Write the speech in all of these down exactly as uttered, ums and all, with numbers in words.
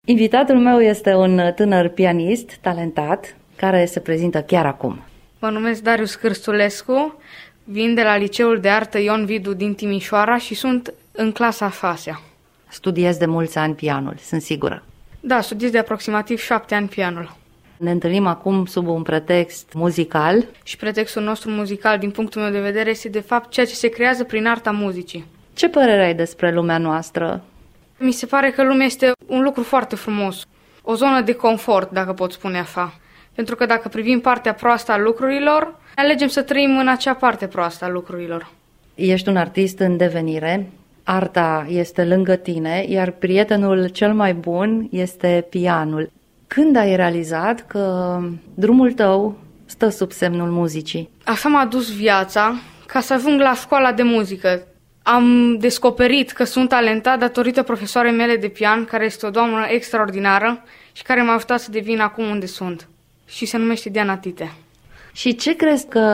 Invitatul meu este un tânăr pianist talentat care se prezintă chiar acum. Mă numesc Darius Cârstulescu, vin de la Liceul de Artă Ion Vidu din Timișoara și sunt în clasa a șasea. Studiez de mulți ani pianul, sunt sigură. Da, studiez de aproximativ șapte ani pianul. Ne întâlnim acum sub un pretext muzical. Și pretextul nostru muzical, din punctul meu de vedere, este de fapt ceea ce se creează prin arta muzicii. Ce părere ai despre lumea noastră? Mi se pare că lumea este un lucru foarte frumos, o zonă de confort, dacă pot spune așa. Pentru că dacă privim partea proastă a lucrurilor, alegem să trăim în acea parte proastă a lucrurilor. Ești un artist în devenire, arta este lângă tine, iar prietenul cel mai bun este pianul. Când ai realizat că drumul tău stă sub semnul muzicii? Așa m-a dus viața ca să ajung la școala de muzică. Am descoperit că sunt talentat datorită profesoarei mele de pian, care este o doamnă extraordinară și care m-a ajutat să devin acum unde sunt. Și se numește Diana Tite. Și ce crezi că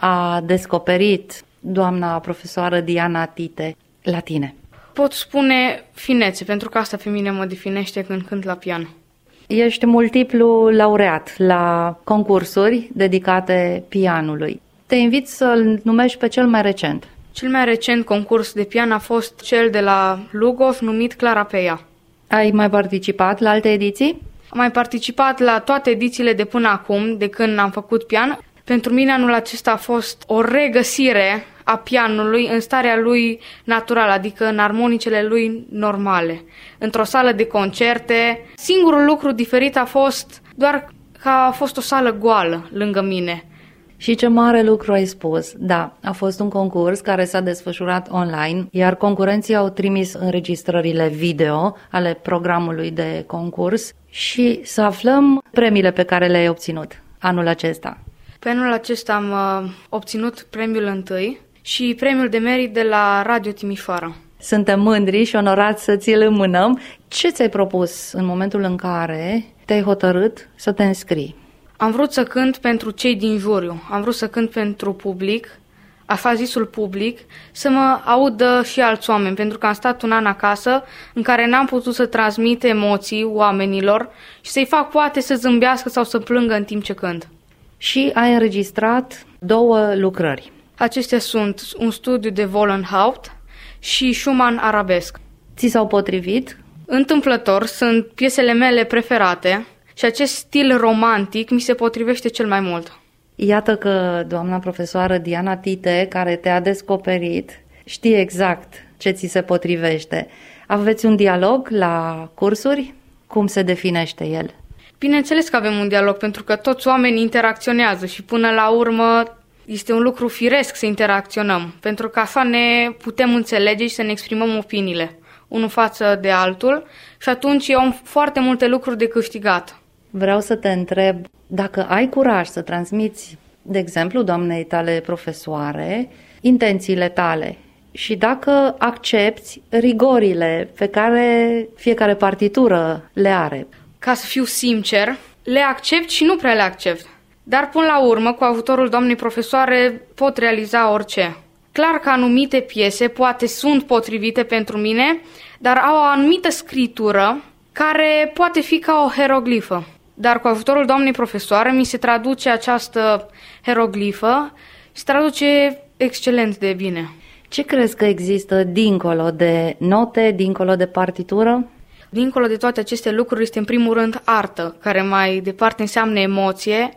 a descoperit doamna profesoară Diana Tite la tine? Pot spune finețe, pentru că asta pe mine mă definește când cânt la pian. Ești multiplu laureat la concursuri dedicate pianului. Te invit să-l numești pe cel mai recent. Cel mai recent concurs de pian a fost cel de la Lugoj, numit Clara Peia. Ai mai participat la alte ediții? Am mai participat la toate edițiile de până acum, de când am făcut pian. Pentru mine anul acesta a fost o regăsire a pianului în starea lui naturală, adică în armonicele lui normale. Într-o sală de concerte, singurul lucru diferit a fost doar că a fost o sală goală lângă mine. Și ce mare lucru ai spus. Da, a fost un concurs care s-a desfășurat online, iar concurenții au trimis înregistrările video ale programului de concurs și să aflăm premiile pe care le-ai obținut anul acesta. Pe anul acesta am uh, obținut premiul întâi și premiul de merit de la Radio Timișoara. Suntem mândri și onorați să ți-l înmânăm. Ce ți-ai propus în momentul în care te-ai hotărât să te înscrii? Am vrut să cânt pentru cei din juriu, am vrut să cânt pentru public, așa zisul public, să mă audă și alți oameni, pentru că am stat un an acasă în care n-am putut să transmit emoții oamenilor și să-i fac poate să zâmbească sau să plângă în timp ce cânt. Și ai înregistrat două lucrări. Acestea sunt un studiu de Vollenhaupt și Schumann arabesc. Ți s-au potrivit? Întâmplător, sunt piesele mele preferate. Și acest stil romantic mi se potrivește cel mai mult. Iată că doamna profesoară Diana Tite, care te-a descoperit, știe exact ce ți se potrivește. Aveți un dialog la cursuri? Cum se definește el? Bineînțeles că avem un dialog, pentru că toți oamenii interacționează și până la urmă este un lucru firesc să interacționăm, pentru că așa ne putem înțelege și să ne exprimăm opiniile unul față de altul și atunci eu am foarte multe lucruri de câștigat. Vreau să te întreb dacă ai curaj să transmiți, de exemplu, doamnei tale profesoare, intențiile tale și dacă accepți rigorile pe care fiecare partitură le are. Ca să fiu sincer, le accept și nu prea le accept. Dar până la urmă, cu ajutorul doamnei profesoare, pot realiza orice. Clar că anumite piese poate sunt potrivite pentru mine, dar au o anumită scritură care poate fi ca o hieroglifă. Dar cu ajutorul doamnei profesoare mi se traduce această hieroglifă și se traduce excelent de bine. Ce crezi că există dincolo de note, dincolo de partitură? Dincolo de toate aceste lucruri este în primul rând artă, care mai departe înseamnă emoție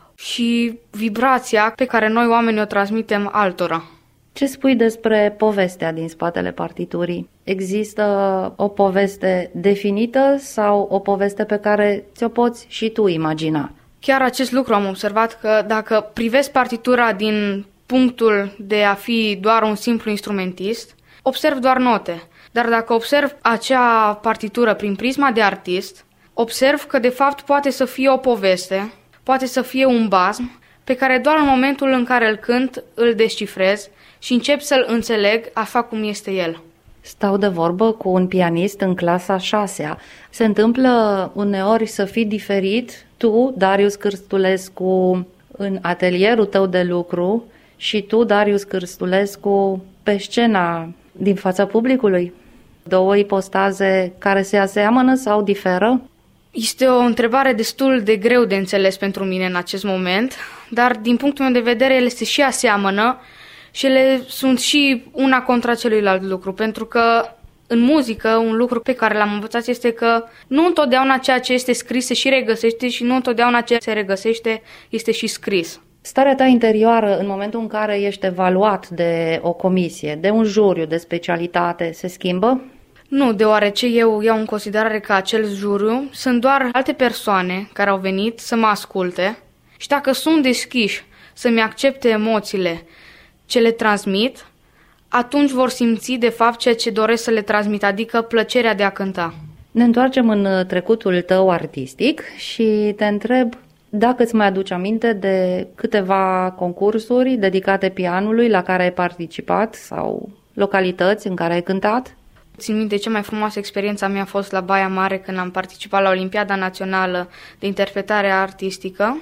și vibrația pe care noi oamenii o transmitem altora. Ce spui despre povestea din spatele partiturii? Există o poveste definită sau o poveste pe care ți-o poți și tu imagina? Chiar acest lucru am observat, că dacă privesc partitura din punctul de a fi doar un simplu instrumentist, observ doar note. Dar dacă observ acea partitură prin prisma de artist, observ că de fapt poate să fie o poveste, poate să fie un basm, pe care doar în momentul în care îl cânt îl descifrez și încep să-l înțeleg așa cum este el. Stau de vorbă cu un pianist în clasa a șasea. Se întâmplă uneori să fii diferit, tu, Darius Cârstulescu, în atelierul tău de lucru și tu, Darius Cârstulescu, pe scena din fața publicului? două ipostaze care se aseamănă sau diferă? Este o întrebare destul de greu de înțeles pentru mine în acest moment, dar din punctul meu de vedere ele se și aseamănă și ele sunt și una contra celuilalt lucru, pentru că în muzică un lucru pe care l-am învățat este că nu întotdeauna ceea ce este scris se și regăsește și nu întotdeauna ceea ce se regăsește este și scris. Starea ta interioară în momentul în care ești evaluat de o comisie, de un juriu de specialitate, se schimbă? Nu, deoarece eu iau în considerare că acel juriu sunt doar alte persoane care au venit să mă asculte și dacă sunt deschiși să-mi accepte emoțiile ce le transmit, atunci vor simți de fapt ceea ce doresc să le transmit, adică plăcerea de a cânta. Ne întoarcem în trecutul tău artistic și te întreb dacă îți mai aduci aminte de câteva concursuri dedicate pianului la care ai participat sau localități în care ai cântat? Țin minte, cea mai frumoasă experiență a mea a fost la Baia Mare când am participat la Olimpiada Națională de Interpretare Artistică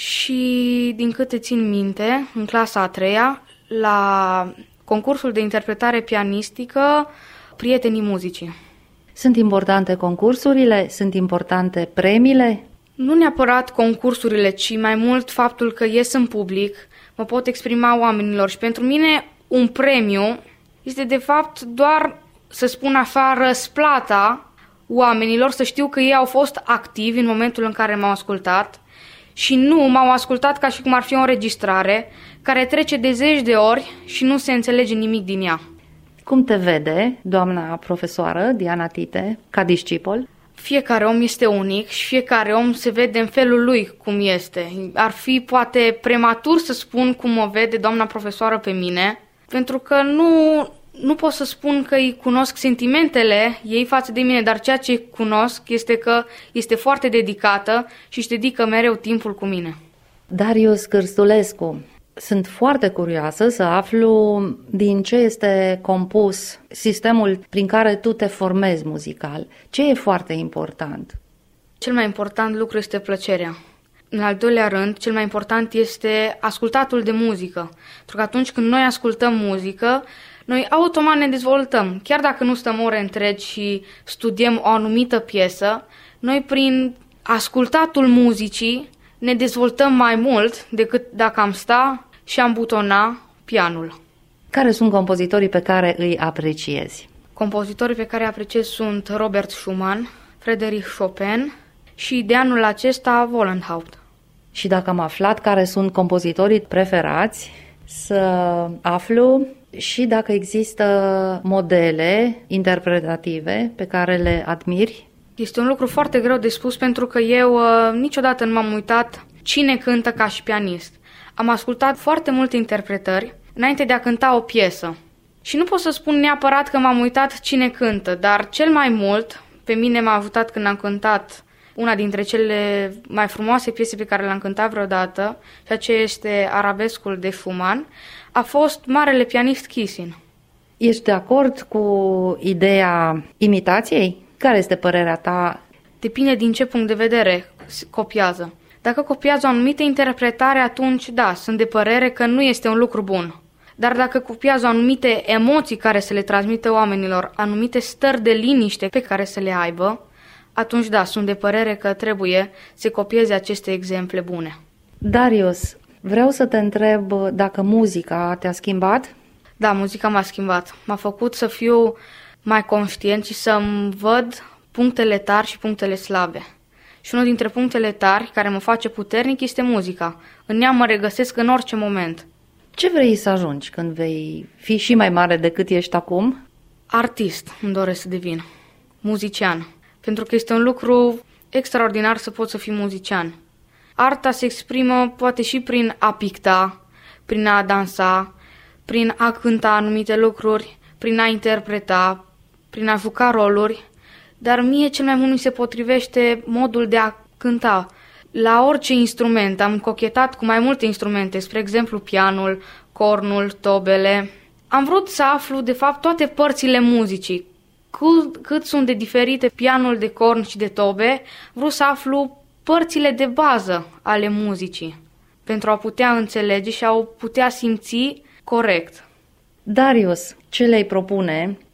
și, din câte țin minte, în clasa a treia, la concursul de interpretare pianistică Prietenii Muzicii. Sunt importante concursurile? Sunt importante premiile? Nu neapărat concursurile, ci mai mult faptul că ies în public, mă pot exprima oamenilor și pentru mine un premiu este de fapt doar, să spun așa, răsplata oamenilor, să știu că ei au fost activi în momentul în care m-au ascultat și nu m-au ascultat ca și cum ar fi o înregistrare care trece de zeci de ori și nu se înțelege nimic din ea. Cum te vede doamna profesoară Diana Tite ca discipol? Fiecare om este unic și fiecare om se vede în felul lui cum este. Ar fi poate prematur să spun cum o vede doamna profesoară pe mine, pentru că nu, nu pot să spun că îi cunosc sentimentele ei față de mine, dar ceea ce cunosc este că este foarte dedicată și își dedică mereu timpul cu mine. Darius Cârstulescu, sunt foarte curioasă să aflu din ce este compus sistemul prin care tu te formezi muzical. Ce e foarte important? Cel mai important lucru este plăcerea. În al doilea rând, cel mai important este ascultatul de muzică. Pentru că atunci când noi ascultăm muzică, noi automat ne dezvoltăm. Chiar dacă nu stăm ore întregi și studiem o anumită piesă, noi prin ascultatul muzicii ne dezvoltăm mai mult decât dacă am sta și am butona pianul. Care sunt compozitorii pe care îi apreciezi? Compozitorii pe care îi apreciez sunt Robert Schumann, Frédéric Chopin și de anul acesta Vollenhaupt. Și dacă am aflat care sunt compozitorii preferați, să aflu și dacă există modele interpretative pe care le admiri. Este un lucru foarte greu de spus pentru că eu uh, niciodată nu m-am uitat cine cântă ca și pianist. Am ascultat foarte multe interpretări înainte de a cânta o piesă. Și nu pot să spun neapărat că m-am uitat cine cântă, dar cel mai mult pe mine m-a ajutat când am cântat una dintre cele mai frumoase piese pe care le-am cântat vreodată, ceea ce este Arabescul de Schumann, a fost marele pianist Kissin. Ești de acord cu ideea imitației? Care este părerea ta? Depinde din ce punct de vedere copiază. Dacă copiază o anumită interpretare, atunci da, sunt de părere că nu este un lucru bun. Dar dacă copiază anumite emoții care să le transmită oamenilor, anumite stări de liniște pe care să le aibă, atunci da, sunt de părere că trebuie să copieze aceste exemple bune. Darius, vreau să te întreb dacă muzica te-a schimbat? Da, muzica m-a schimbat. M-a făcut să fiu mai conștient și să-mi văd punctele tari și punctele slabe. Și unul dintre punctele tari care mă face puternic este muzica. În ea mă regăsesc în orice moment. Ce vrei să ajungi când vei fi și mai mare decât ești acum? Artist îmi doresc să devin. Muzician. Pentru că este un lucru extraordinar să poți să fii muzician. Arta se exprimă poate și prin a picta, prin a dansa, prin a cânta anumite lucruri, prin a interpreta, prin a juca roluri, dar mie cel mai mult mi se potrivește modul de a cânta. La orice instrument, am cochetat cu mai multe instrumente, spre exemplu pianul, cornul, tobele. Am vrut să aflu, de fapt, toate părțile muzicii, cât, cât sunt de diferite pianul, de corn și de tobe, vrut să aflu părțile de bază ale muzicii, pentru a putea înțelege și a o putea simți corect. Darius, ce le-ai propune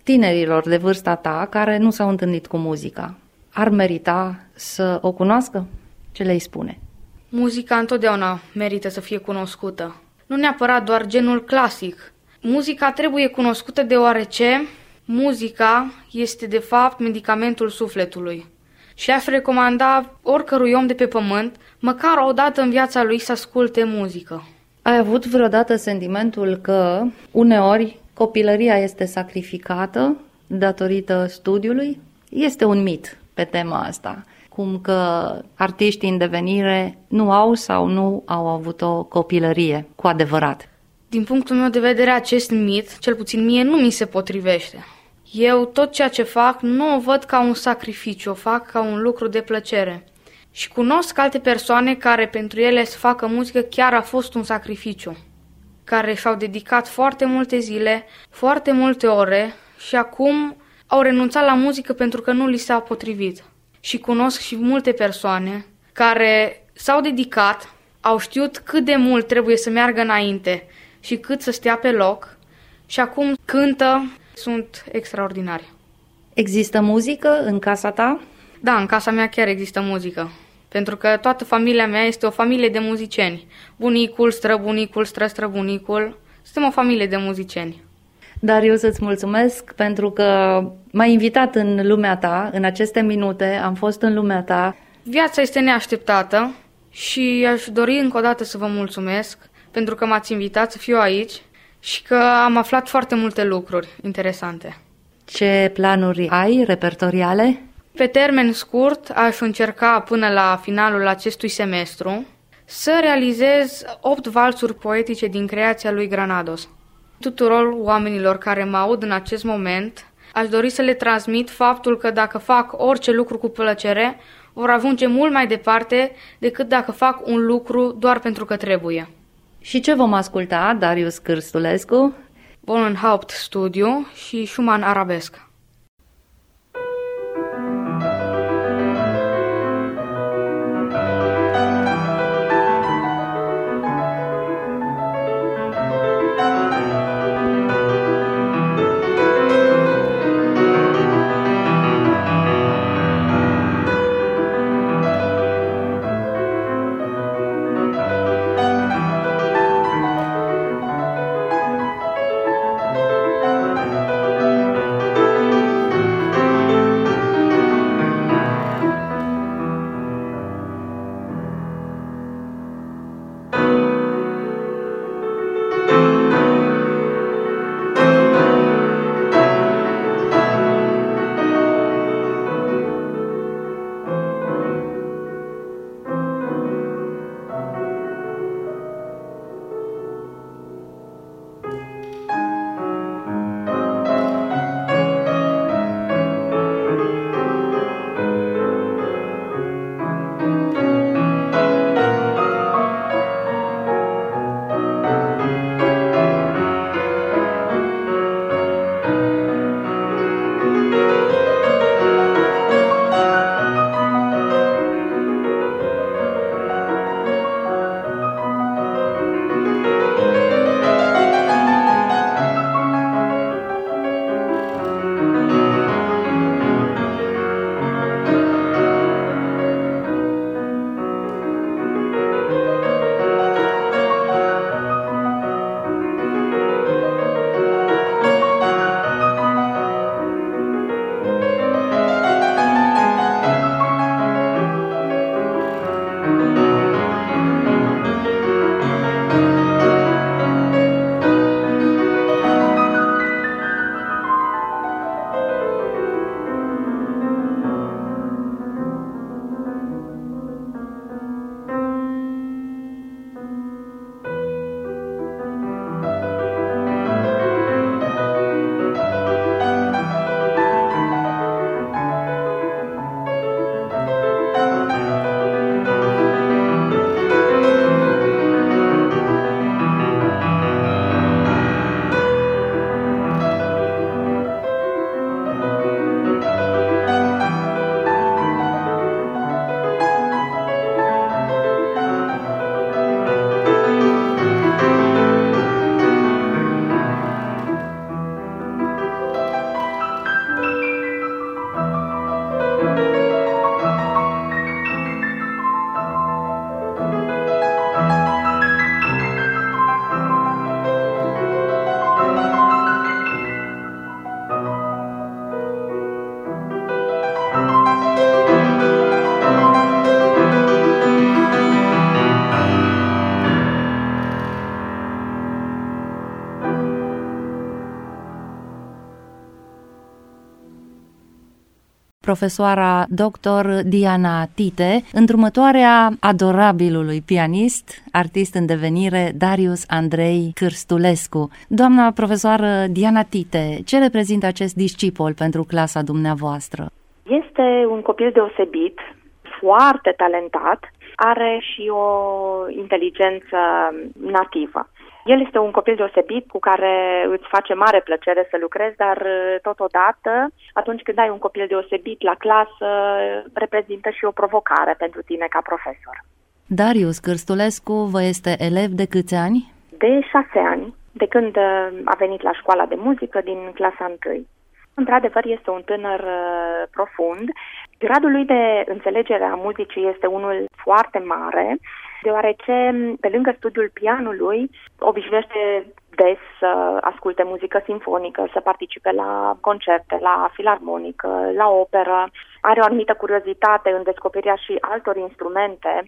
tinerilor de vârsta ta care nu s-au întâlnit cu muzica? Ar merita să o cunoască? Ce le-ai spune? Muzica întotdeauna merită să fie cunoscută. Nu neapărat doar genul clasic. Muzica trebuie cunoscută deoarece muzica este de fapt medicamentul sufletului. Și aș recomanda oricărui om de pe pământ, măcar o dată în viața lui, să asculte muzică. Ai avut vreodată sentimentul că uneori copilăria este sacrificată datorită studiului? Este un mit pe tema asta, cum că artiștii în devenire nu au sau nu au avut o copilărie cu adevărat. Din punctul meu de vedere, acest mit, cel puțin mie, nu mi se potrivește. Eu tot ceea ce fac nu o văd ca un sacrificiu, o fac ca un lucru de plăcere. Și cunosc alte persoane care pentru ele să facă muzică chiar a fost un sacrificiu, care și-au dedicat foarte multe zile, foarte multe ore și acum au renunțat la muzică pentru că nu li s-a potrivit. Și cunosc și multe persoane care s-au dedicat, au știut cât de mult trebuie să meargă înainte și cât să stea pe loc și acum cântă, sunt extraordinari. Există muzică în casa ta? Da, în casa mea chiar există muzică, pentru că toată familia mea este o familie de muzicieni. Bunicul, străbunicul, străstrăbunicul, suntem o familie de muzicieni. Dar eu să-ți mulțumesc pentru că m-ai invitat în lumea ta, în aceste minute, am fost în lumea ta. Viața este neașteptată și aș dori încă o dată să vă mulțumesc pentru că m-ați invitat să fiu aici și că am aflat foarte multe lucruri interesante. Ce planuri ai repertoriale? Pe termen scurt, aș încerca până la finalul acestui semestru să realizez opt valsuri poetice din creația lui Granados. Tuturor oamenilor care mă aud în acest moment, aș dori să le transmit faptul că dacă fac orice lucru cu plăcere, vor ajunge mult mai departe decât dacă fac un lucru doar pentru că trebuie. Și ce vom asculta, Darius Cârstulescu? Bonenhaupt Studiu și Schumann Arabesc. profesoara doctor Diana Tite, îndrumătoarea adorabilului pianist, artist în devenire Darius Andrei Cârstulescu. Doamna profesoară Diana Tite, ce reprezintă acest discipol pentru clasa dumneavoastră? Este un copil deosebit, foarte talentat, are și o inteligență nativă. El este un copil deosebit cu care îți face mare plăcere să lucrezi, dar totodată, atunci când ai un copil deosebit la clasă, reprezintă și o provocare pentru tine ca profesor. Darius Cârstulescu vă este elev de câți ani? De șase ani, de când a venit la școala de muzică din clasa întâi. Într-adevăr, este un tânăr uh, profund. Gradul lui de înțelegere a muzicii este unul foarte mare, deoarece, pe lângă studiul pianului, obișnuiește des să asculte muzică simfonică, să participe la concerte, la filarmonică, la operă. Are o anumită curiozitate în descoperirea și altor instrumente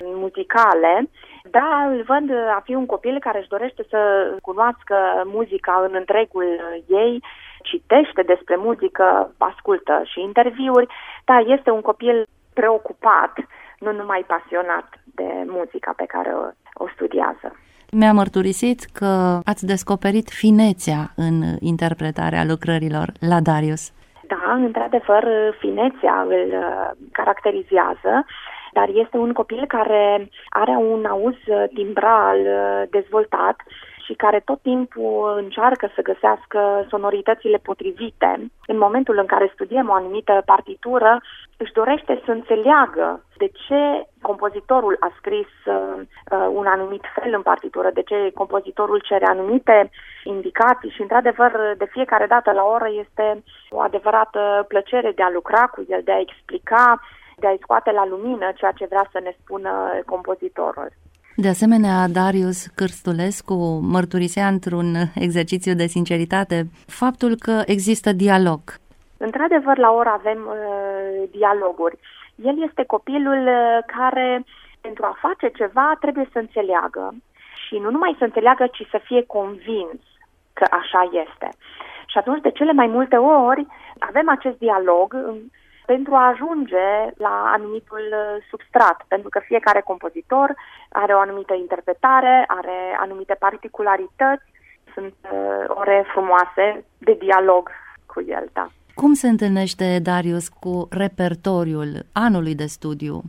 muzicale, dar îl văd a fi un copil care își dorește să cunoască muzica în întregul ei, citește despre muzică, ascultă și interviuri, dar este un copil preocupat, nu numai pasionat de muzica pe care o, o studiază. Mi-a mărturisit că ați descoperit finețea în interpretarea lucrărilor la Darius. Da, într-adevăr, finețea îl caracterizează, dar este un copil care are un auz timbral dezvoltat și care tot timpul încearcă să găsească sonoritățile potrivite. În momentul în care studiem o anumită partitură, își dorește să înțeleagă de ce compozitorul a scris uh, un anumit fel în partitură, de ce compozitorul cere anumite indicații și, într-adevăr, de fiecare dată la oră este o adevărată plăcere de a lucra cu el, de a explica, de a-i scoate la lumină ceea ce vrea să ne spună compozitorul. De asemenea, Darius Cârstulescu mărturisea într-un exercițiu de sinceritate faptul că există dialog. Într-adevăr, la oră avem uh, dialoguri. El este copilul care, pentru a face ceva, trebuie să înțeleagă. Și nu numai să înțeleagă, ci să fie convins că așa este. Și atunci, de cele mai multe ori, avem acest dialog pentru a ajunge la anumitul substrat, pentru că fiecare compozitor are o anumită interpretare, are anumite particularități, sunt uh, ore frumoase de dialog cu el, da. Cum se întâlnește Darius cu repertoriul anului de studiu?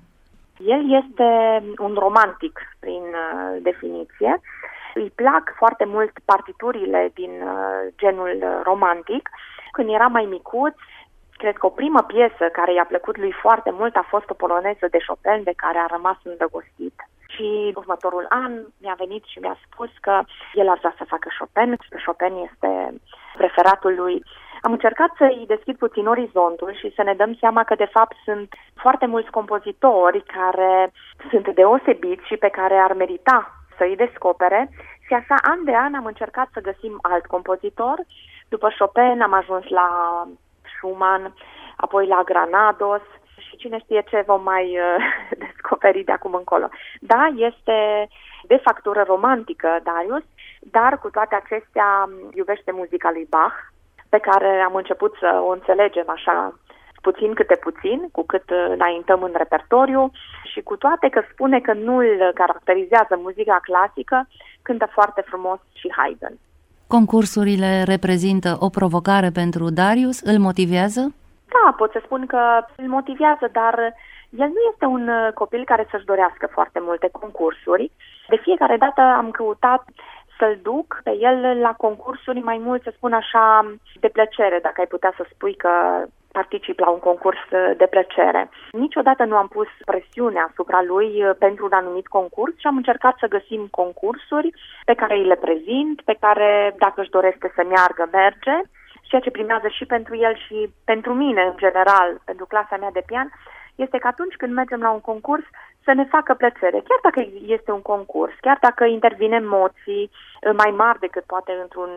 El este un romantic prin uh, definiție. Îi plac foarte mult partiturile din uh, genul romantic. Când era mai micuț, cred că o primă piesă care i-a plăcut lui foarte mult a fost o poloneză de Chopin, de care a rămas îndrăgostit. Și următorul an mi-a venit și mi-a spus că el ar vrea să facă Chopin, că Chopin este preferatul lui. Am încercat să-i deschid puțin orizontul și să ne dăm seama că, de fapt, sunt foarte mulți compozitori care sunt deosebiți și pe care ar merita să-i descopere. Și așa, an de an, am încercat să găsim alt compozitor. După Chopin am ajuns la Schumann, apoi la Granados și cine știe ce vom mai uh, descoperi de acum încolo. Da, este de factură romantică Darius, dar cu toate acestea iubește muzica lui Bach, pe care am început să o înțelegem așa puțin câte puțin, cu cât înaintăm în repertoriu și cu toate că spune că nu îl caracterizează muzica clasică, cântă foarte frumos și Haydn. Concursurile reprezintă o provocare pentru Darius? Îl motivează? Da, pot să spun că îl motivează, dar el nu este un copil care să-și dorească foarte multe concursuri. De fiecare dată am căutat să-l duc pe el la concursuri mai mult, să spun așa, de plăcere, dacă ai putea să spui că particip la un concurs de plăcere. Niciodată nu am pus presiune asupra lui pentru un anumit concurs și am încercat să găsim concursuri pe care îi le prezint, pe care, dacă își dorește să meargă, merge. Ceea ce primează și pentru el și pentru mine, în general, pentru clasa mea de pian, este că atunci când mergem la un concurs să ne facă plăcere, chiar dacă este un concurs, chiar dacă intervin emoții mai mari decât poate într-un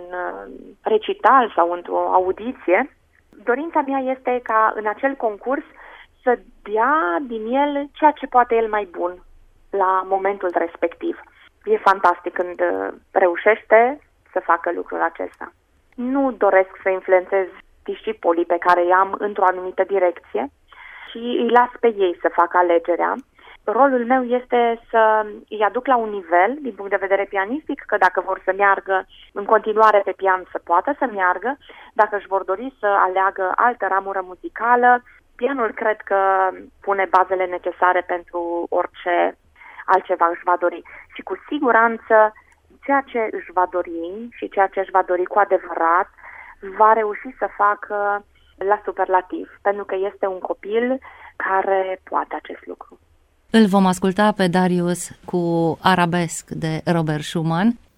recital sau într-o audiție. Dorința mea este ca în acel concurs să dea din el ceea ce poate el mai bun la momentul respectiv. E fantastic când reușește să facă lucrul acesta. Nu doresc să influențez discipolii pe care i-am într-o anumită direcție și îi las pe ei să facă alegerea. Rolul meu este să îi aduc la un nivel, din punct de vedere pianistic, că dacă vor să meargă în continuare pe pian, să poată să meargă. Dacă își vor dori să aleagă altă ramură muzicală, pianul cred că pune bazele necesare pentru orice altceva își va dori. Și cu siguranță, ceea ce își va dori și ceea ce își va dori cu adevărat, va reuși să facă la superlativ, pentru că este un copil care poate acest lucru. Îl vom asculta pe Darius cu Arabesc de Robert Schumann.